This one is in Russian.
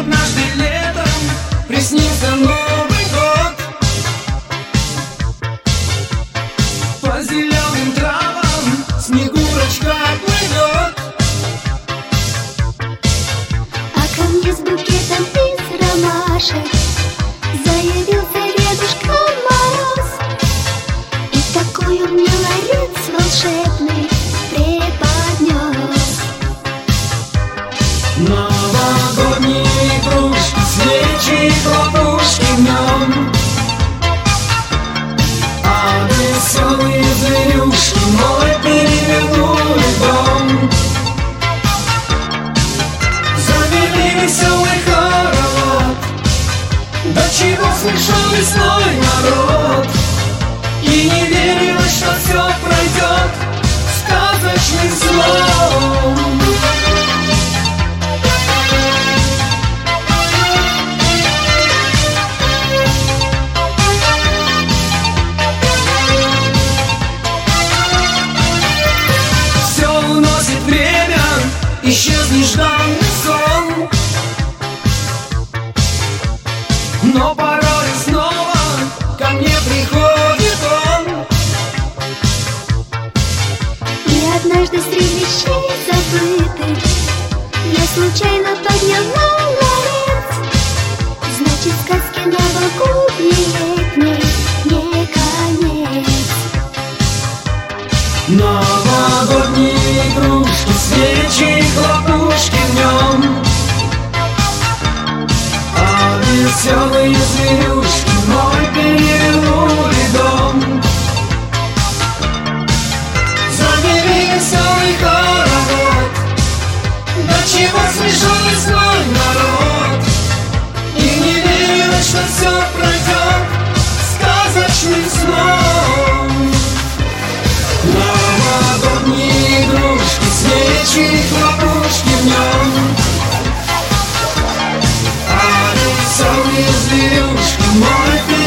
однажды летом приснился Новый год. По зеленым травам Снегурочка плывет. А ко мне с букетом из ромашек заявился Дедушка Мороз, и такой он мне ларец волшебный преподнес. Новогодние игрушки, свечи, хлопушки в нем, а веселые зверюшки мой перевернули дом. Завели веселый хоровод, до чего смешон весной народ, и не верилось, что все пройдет сказочным сном. Исчез нежданный сон, но порой снова ко мне приходит он. И однажды среди вещей забытых я случайно подняла ларец. Значит, сказки новогодней летней не конец. Новогодние игрушки, свечи, хлопушки в нем, а веселые зверюшки мой перевернули дом. Завели веселый хоровод, до чего смешон весной народ, и не верилось, что все пройдет сказочным сном. Новогодние игрушки, свечи, хлопушки в нем, а веселые зверюшки мой